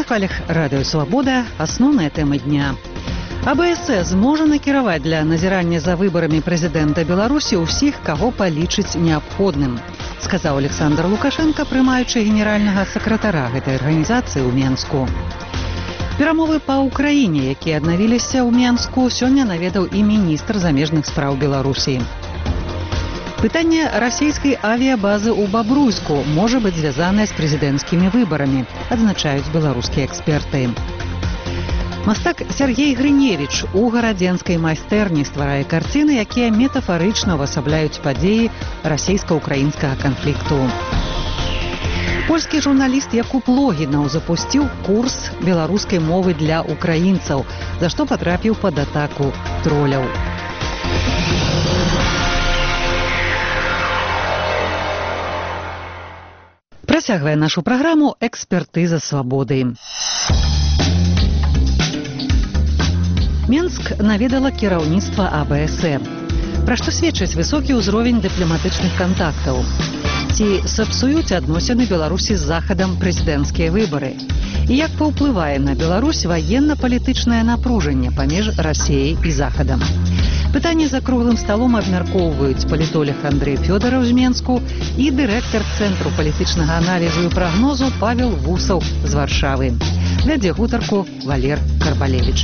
слухалях радыё Свабода, асноўныя тэмы дня. АБС зможа накіраваць для назірання за выбарамі прэзідэнта Беларусі ўсіх, каго палічыць неабходным, сказаў Александр Лукашенко, прымаючы генеральнага сакратара гэтай арганізацыі ў Менску. Перамовы па Ўкраіне, якія аднавіліся ў Менску, сёння наведаў і міністр замежных спраў Беларусі. Пытанне расійскай авіябазы ў Бабруйску можа быць звязанае з прэзідэнцкімі выбарамі, адзначаюць беларускія эксперты. Мастак Сергей Грыневіч у гарадзенскай майстэрні стварае карціны, якія метафарычна ўвасабляюць падзеі расійска-ўкраінскага канфлікту. Польскі журналіст Якуб Логінаў запусціў курс беларускай мовы для украінцаў, за што патрапіў пад атаку троляў. Працягвае нашу праграму «Экспертыза свабоды». Менск наведала кіраўніцтва АБС. Пра што сведчыць высокі ўзровень дыпламатычных кантактаў? Ці сапсуюць адносіны Беларусі з Захадам прэзідэнцкія выбары? І як паўплывае на Беларусь ваенна-палітычнае напружанне паміж Расіяй і Захадам? Пытанне за круглым сталом абмяркоўваюць палітолог Андрэй Фёдараў з Менску і дырэктар Цэнтру палітычнага аналізу і прагнозу Павел Вусаў з Варшавы. Вядзе гутарку Валер Карбалевіч.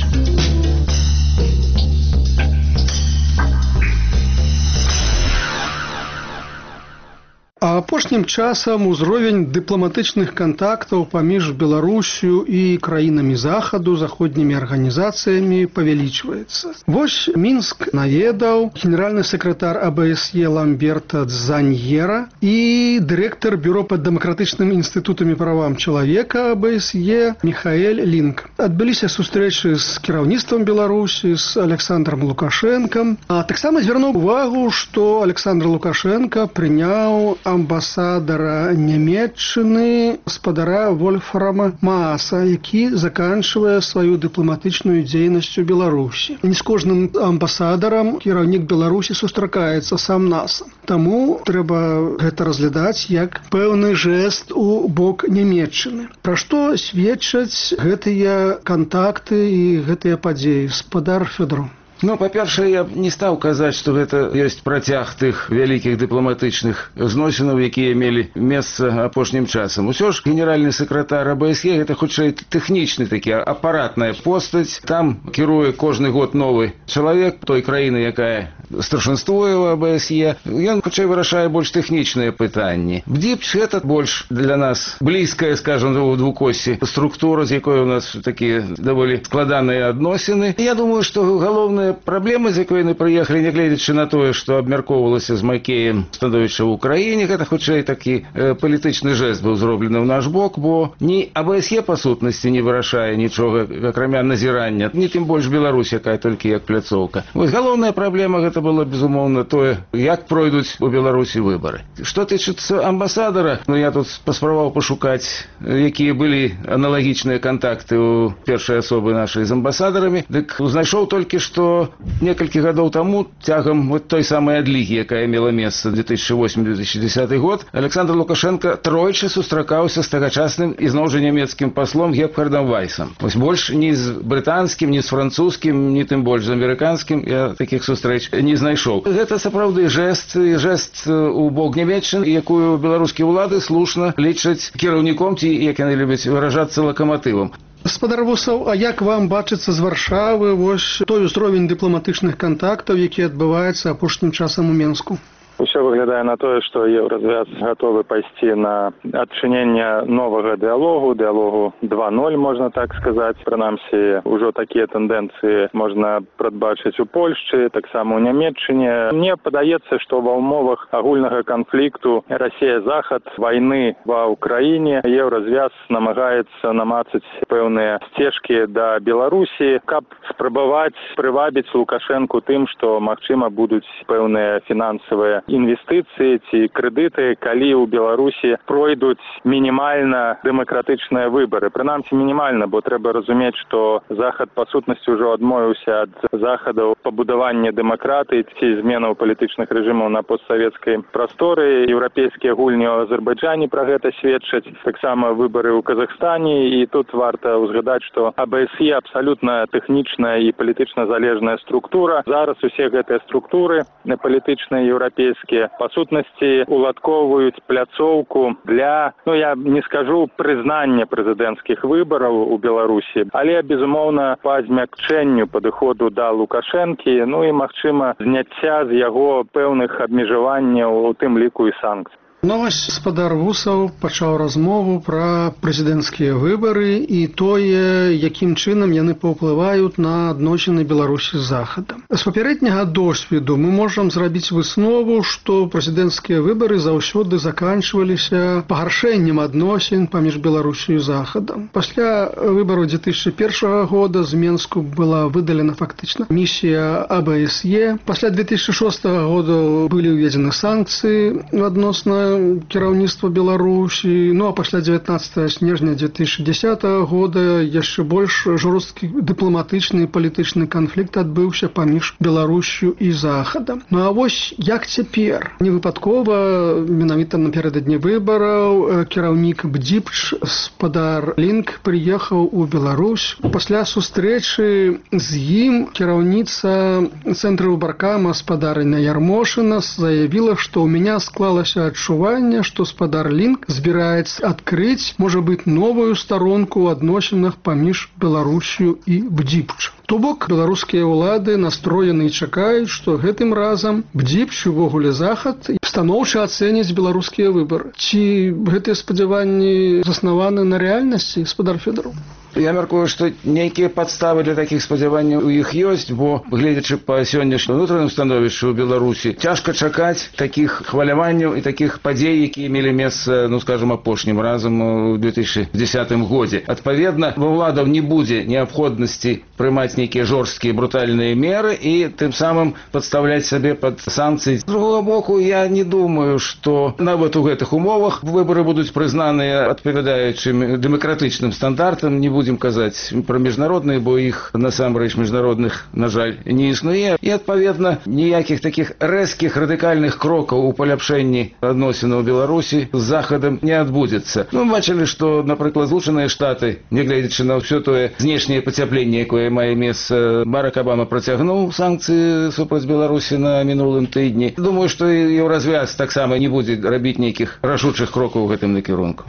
А апошнім часам узровень дыпламатычных кантактаў паміж Беларусю і краінамі Захаду, заходнімі арганізацыямі павялічваецца. Вось Мінск наведаў генеральны сакратар АБСЕ Ламберта Дзаньера і дырэктар бюро па дэмакратычным інстытутам і правам чалавека АБСЕ Михаэль Лінк. Адбыліся сустрэчы з кіраўніцтвам Беларусі, з Александром Лукашенком. А таксама звярнуў увагу, што Александр Лукашенко прыняў амбасадара Нямецчыны спадара Вольфрама Мааса, які заканчвае сваю дыпламатычную дзейнасць у Беларусі. Не з кожным амбасадарам кіраўнік Беларусі сустракаецца сам-насам. Таму трэба гэта разглядаць як пэўны жэст у бок Нямецчыны. Пра што сведчаць гэтыя кантакты і гэтыя падзеі? Спадар Фёдараў. Па-першае, я б не стаў казаць, што гэта ёсць працяг тых вялікіх дыпламатычных зносінаў, якія мелі месца апошнім часам. Усё ж генеральны сакратар АБСЕ гэта хутчэй тэхнічны такі апаратная постаць. Там кіруе кожны год новы чалавек той краіны, якая старшынствуе ў АБСЕ. Ён хутчэй вырашае больш тэхнічныя пытанні. БДІПЧ гэта больш для нас блізкая, скажам, у двукосці структура, з якой у нас такія даволі складаныя адносіны. Я думаю, што галоўнае праблемы, з якой яны прыехалі, нягледзячы на тое, што абмяркоўвалася з Макеем становішча ў Украіне, гэта хутчэй такі палітычны жэст быў зроблены ў наш бок, бо ні АБСЕ па сутнасці не вырашае нічога, акрамя назірання, ні тым больш Беларусь, якая толькі як пляцоўка. Вось галоўная праблема гэта было, безумоўна, тое, як пройдуць у Беларусі выбары. Што тычыцца амбасадара, я тут паспрабаваў пашукаць, якія былі аналагічныя кантакты ў першай асобы нашай з амбасадарамі, дык знайшоў толькі, што некалькі гадоў таму, цягам той самай адлігі, якая мела месца 2008-2010 год, Александр Лукашенко тройчы сустракаўся з тагачасным і зноў жа нямецкім паслом Гебхардам Вайсам. Вось больш ні з брытанскім, ні з французскім, ні тым больш з амерыканскім я такіх сустрэч не знайшоў. Гэта сапраўды жэст у бок Нямецчыны, якую беларускія ўлады слушна лічаць кіраўніком ці, як яны любяць выражацца, лакаматывам. Спадар Вусаў, а як вам бачыцца з Варшавы вось той узровень дыпламатычных кантактаў, які адбываецца апошнім часам у Менску? Усё выглядае на тое, што Еўразвяз гатовы пайсці на адчыненне новага дыялогу 2.0, можна так сказаць. Прынамсі, ужо такія тэндэнцыі можна прадбачыць у Польшчы, таксама ў Нямецчыне. Мне падаецца, што ва ўмовах агульнага канфлікту Расія-Захад, вайны ва Ўкраіне, Еўразвяз намагаецца намацаць пэўныя сцежкі да Беларусі, каб спрабаваць прывабіць Лукашэнку тым, што, магчыма, будуць пэўныя фінансавыя інвестыцыі ці крэдыты, калі ў Беларусі пройдуць мінімальна дэмакратычныя выбары. Прынамсі мінімальна, бо трэба разумець, што Захад па сутнасці ўжо адмовіўся ад захадаў пабудавання дэмакратыі ці зменаў палітычных рэжымаў на постсавецкай прасторы. Еўрапейскія гульні ў Азербайджане пра гэта сведчаць, таксама выбары ў Казахстане, і тут варта ўзгадаць, што АБСЕ абсалютна тэхнічная і палітычна залежная структура. Зараз усе гэтыя структуры палітычныя еўрапейскія па сутнасці уладкоўваюць пляцоўку для, я не скажу прызнання прэзідэнцкіх выбараў у Беларусі, але безумоўна па змякчэнню падыходу да Лукашэнкі, і магчыма зняцця з яго пэўных абмежаванняў, у тым ліку і санкцый. Вось спадар Вусаў пачаў размову пра прэзідэнцкія выбары і тое, якім чынам яны паўплываюць на адносіны Беларусі з Захадам. З папярэдняга досведу мы можам зрабіць выснову, што прэзідэнцкія выбары заўсёды заканчваліся пагаршэннем адносін паміж Беларусю і Захадам. Пасля выбараў 2001 года з Менску была выдалена фактычна місія АБСЕ. Пасля 2006 года былі ўведзены санкцыі адносна кіраўніцтва Беларусі, а пасля 19 снежня 2010 года яшчэ больш жорсткі дыпламатычны і палітычны канфлікт адбыўся паміж Беларусю і Захадам. А вось як цяпер? Невыпадкова менавіта напярэдадні выбараў кіраўнік БДІПЧ спадар Лінк прыехаў у Беларусь. Пасля сустрэчы з ім кіраўніца цэнтра выбаркама спадарыня Ярмошына заявіла, што ў мяне склалася адчуванне, што спадар Лінк збіраецца адкрыць, можа быць, новую старонку ў адносінах паміж Беларусю і БДІПЧ. То бок, беларускія ўлады настроены і чакаюць, што гэтым разам БДІПЧ, увогуле Захад, станоўча ацэняць беларускія выбары. Ці гэтыя спадзяванні заснаваны на рэальнасці, спадар Фёдораў? Я мяркую, што нейкія падставы для такіх спадзяванняў у іх ёсць, бо, гледзячы па сённяшняму ўнутранаму становішчу ў Беларусі, цяжка чакаць такіх хваляванняў і такіх падзей, якія мелі месца, скажам, апошнім разам у 2010 годзе. Адпаведна, ва ўладаў не будзе неабходнасці прымаць нейкія жорсткія брутальныя меры і тым самым падставляць сабе пад санкцыі. З другога боку, я не думаю, што нават у гэтых умовах выбары будуць прызнаныя адпавядаючым дэмакратычным стандартам, не будзем казаць пра міжнародныя, бо іх насамрэч міжнародных, на жаль, не існуе. І, адпаведна, ніякіх такіх рэзкіх радыкальных крокаў у паляпшэнні адносінаў Беларусі з Захадам не адбудзецца. Бачылі, што, напрыклад, Злучаныя Штаты, нягледзячы на ўсё тое знешняе пацяпленне, якое мае месца, Барак Абама працягнуў санкцыі супраць Беларусі на мінулым тыдні. Думаю, што і Еўразвяз таксама не будзе рабіць нейкіх рашучых крокаў у гэтым накірунку.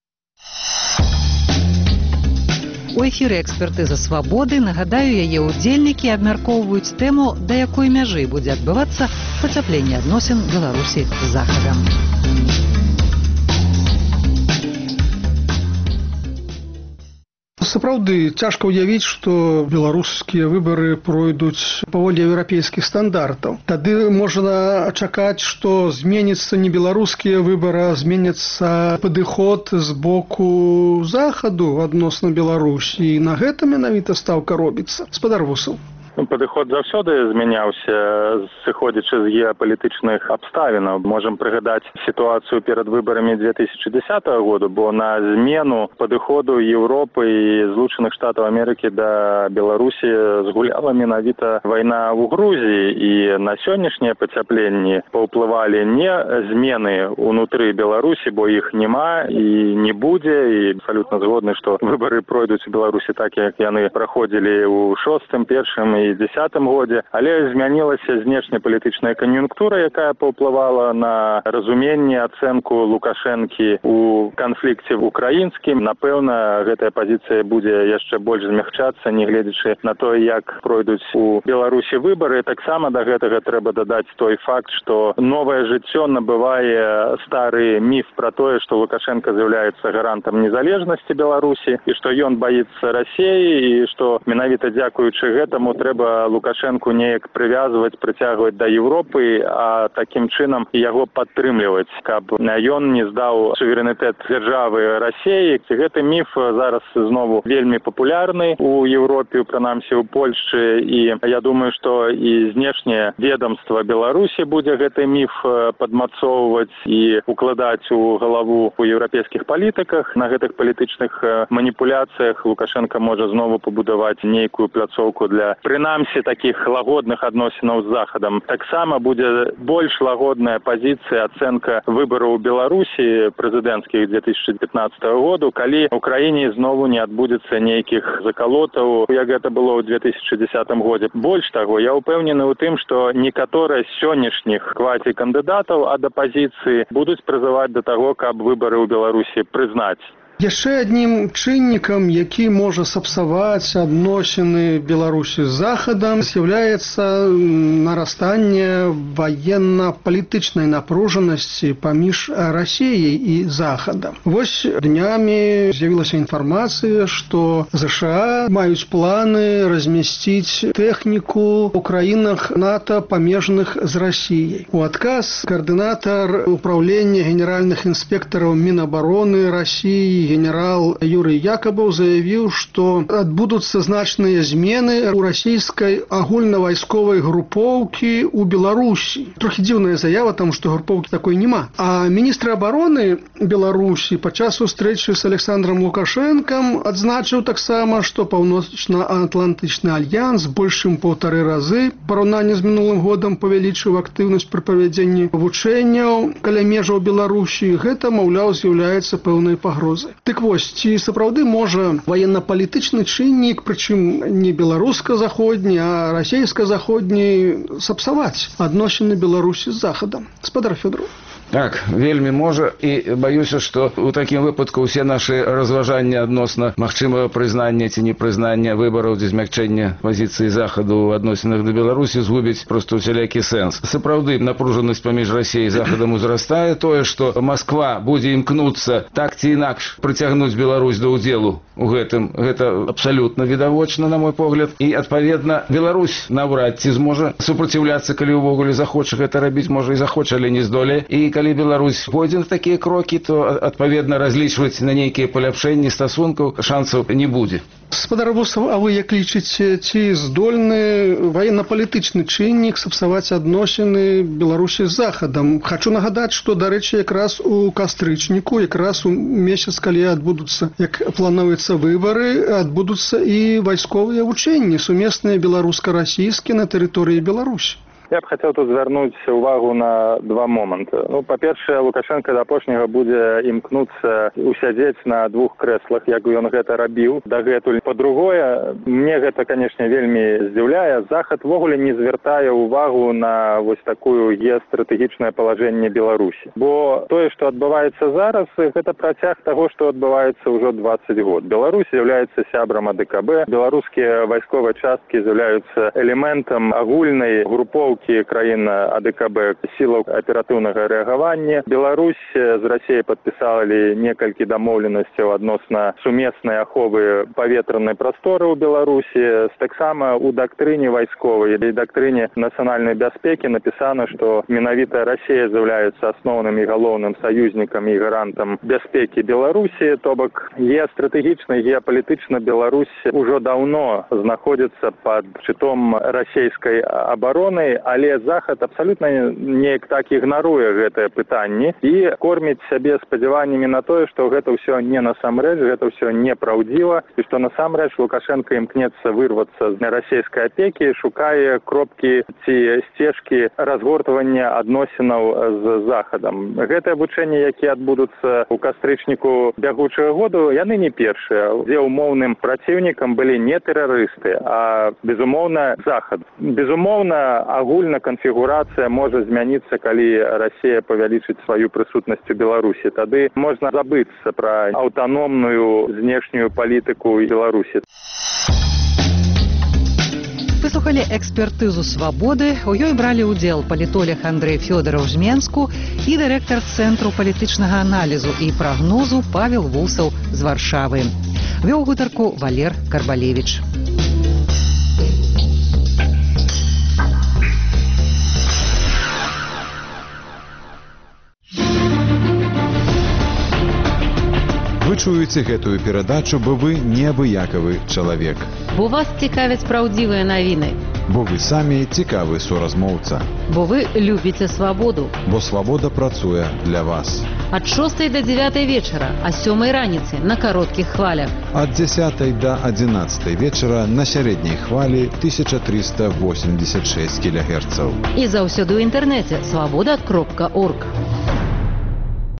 У эфіры «Экспертыза свабоды», нагадаю, яе ўдзельнікі абмяркоўваюць тэму, да якой мяжы будзе адбывацца пацяпленне адносін Беларусі з Захадам. Сапраўды, цяжка ўявіць, што беларускія выбары пройдуць паводле еўрапейскіх стандартаў. Тады можна чакаць, што зменіцца не беларускія выбары, а зменіцца падыход з боку Захаду адносна Беларусі. І на гэта менавіта стаўка робіцца. Спадар Вусаў. Падыход заўсёды змяняўся, сыходзячы з геапалітычных абставінаў. Можам прыгадаць сітуацыю перад выбарамі 2010 года, бо на змену падыходу Еўропы і Злучаных Штатаў Амерыкі да Беларусі згуляла менавіта вайна ў Грузіі, і на сённяшнія пацяпленні паўплывалі не змены ўнутры Беларусі, бо іх няма і не будзе, і абсалютна згодны, што выбары пройдуць у Беларусі так, як яны праходзілі ў 6-м, 1-м і 10-м годзе, але змянілася знешнепалітычная кан'юнктура, якая паўплывала на разуменне, ацэнку Лукашэнкі у канфлікце украінскім. Напэўна, гэтая пазіцыя будзе яшчэ больш змягчацца, нягледзячы на тое, як пройдуць у Беларусі выбары. Таксама да гэтага трэба дадаць той факт, што новае жыццё набывае стары міф пра тое, што Лукашенко з'яўляецца гарантам незалежнасці Беларусі і што ён баіцца Расіі, і што менавіта дзякуючы гэтаму трэба трэба Лукашенку неяк прывязваць, прыцягваць да Европы, а такім чынам яго падтрымліваць, каб ён не здаў суверэнітэт дзяржавы Расіі. Гэты міф зараз знову вельмі папулярны у Европе, прынамсі ў Польшчы, і я думаю, што і знешняе ведомства Беларусі будзе гэты міф падмацоўваць і укладаць у галаву у еўрапейскіх палітыках. На гэтых палітычных маніпуляцыях Лукашенко можа знову пабудаваць нейкую пляцоўку для, прынамсі, такіх лагодных адносінаў з Захадам. Таксама будзе больш лагодная пазіцыя, ацэнка выбараў у Беларусі прэзідэнцкіх 2015 году, калі ў краіне знову не адбудзецца нейкіх закалотаў, як гэта было ў 2010 годзе. Больш таго, я ўпэўнены ў тым, што некаторыя з сённяшніх квазікандыдатаў ад апазіцыі будуць прызываць да таго, каб выбары ў Беларусі прызнаць. Яшчэ аднім чыннікам, які можа сапсаваць адносіны Беларусі з Захадам, з'яўляецца нарастанне ваенна-палітычнай напружанасці паміж Расіяй і Захадам. Вось днямі з'явілася інфармацыя, што ЗША маюць планы размясціць тэхніку ў краінах НАТО, памежных з Расіяй. У адказ каардынатар управлення генеральных інспектараў Мінабароны Расіі генерал Юрый Якабаў заявіў, што адбудуцца значныя змены ў расійскай агульнавайсковай групоўкі ў Беларусі. Трохі дзіўная заява, там, што групоўкі такой няма. А міністр абароны Беларусі падчас сустрэчы з Александром Лукашенкам адзначыў таксама, што Паўночна-Атлантычны альянс больш чым 1,5 разы параўнанні з мінулым годам павялічыў актыўнасць пры правядзенні вучэнняў каля межаў Беларусі. Гэта, маўляў, з'яўляецца пэўнай пагрозай. Дык вось, ці сапраўды можа ваенна-палітычны чыннік, прычым не беларуска-заходні, а расійска-заходні, сапсаваць адносіны Беларусі з Захадам? Спадар Фёдоров. Так, вельмі можа, і баюся, што ў такім выпадку ўсе нашы разважанні адносна магчымага прызнання ці непрызнання выбараў ці змякчэння пазіцыі Захаду ў адносінах да Беларусі згубіць проста усялякі сэнс. Сапраўды, напружанасць паміж Расіяй і Захадам узрастае. Тое, што Масква будзе імкнуцца так ці інакш прыцягнуць Беларусь да ўдзелу у гэтым, гэта абсалютна відавочна, на мой погляд. І, адпаведна, Беларусь наўрад ці зможа супраціўляцца, калі ўвогуле захоча гэта рабіць, можа і захоча, але не здолее. І калі Беларусь пойдзе на такія крокі, то, адпаведна, разлічваць на нейкія паляпшэнні стасункаў шансаў не будзе. Спадар Вусаў, а вы як лічыце, ці здольны ваенна-палітычны чыннік сапсаваць адносіны Беларусі з Захадам? Хачу нагадаць, што, дарэчы, якраз у кастрычніку, якраз у месяц, калі адбудуцца, як плануецца выбары, адбудуцца і вайсковыя вучэнні сумесныя беларуска-расійскія на тэрыторыі Беларусі. Я б хацеў тут звярнуць увагу на два моманты. Па-першае, Лукашенко да апошняга будзе імкнуцца усядзець на двух крэслах, як ён гэта рабіў дагэтуль. Па-другое, мне гэта, канешне, вельмі здзіўляе. Захад ввогуле не звяртае ўвагу на вось такую геастратэгічнае палажэнне Беларусі. Бо тое, што адбываецца зараз, гэта працяг таго, што адбываецца ўжо 20 год. Беларусь з'яўляецца сябрам АДКБ, беларускія вайсковыя часткі з'яўляюцца элементам агульнай групоўкі краін АДКБ сілаў аператыўнага рэагавання. Беларусь з Расіяй падпісалі некалькі дамоўленасцяў адносна сумеснай аховы паветранай прасторы ў Беларусі. Таксама ў дактрыне вайсковай і дактрыне нацыянальнай бяспекі напісана, што менавіта Расія з'яўляецца асноўным і галоўным саюзнікам і гарантам бяспекі Беларусі. То бок, геастратэгічна, геапалітычна Беларусь ужо даўно знаходзіцца пад шчытом расійскай абароны, але Захад абсалютна неяк так ігнаруе гэтае пытанне і корміць сябе спадзяваннямі на тое, што гэта ўсё не насамрэч, гэта ўсё непраўдзіва, і што насамрэч Лукашенко імкнецца вырвацца з расійскай апекі, шукае кропкі ці сцежкі разгортвання адносінаў з Захадам. Гэтыя вучэнні, якія адбудуцца ў кастрычніку бягучага году, яны не першыя, дзе умоўным праціўнікам былі не тэрарысты, а, безумоўна, Захад. Безумоўна, агульна канфігурацыя можа змяніцца, калі Расія павялічыць сваю прысутнасць у Беларусі. Тады можна забыцца пра аўтаномную знешнюю палітыку Беларусі. Выслухалі экспертызу «Свабоды». У ёй бралі ўдзел палітолог Андрэй Фёдораў з Менску і дырэктар Цэнтру палітычнага аналізу і прагнозу Павел Вусаў з Варшавы. Вёў гутарку Валер Карбалевіч. Вы чуеце гэтую перадачу, бо вы неабыякавы чалавек. Бо вас цікавяць праўдзівыя навіны. Бо вы самі цікавы суразмоўца. Бо вы любіце свабоду. Бо свабода працуе для вас. Ад 6 до 9 вечара, а 7 раніцы на кароткіх хвалях. Ад 10 до 11 вечара на сярэдняй хвалі 1386 кГц. І заўсёды ў інтэрнэце свабода.орг.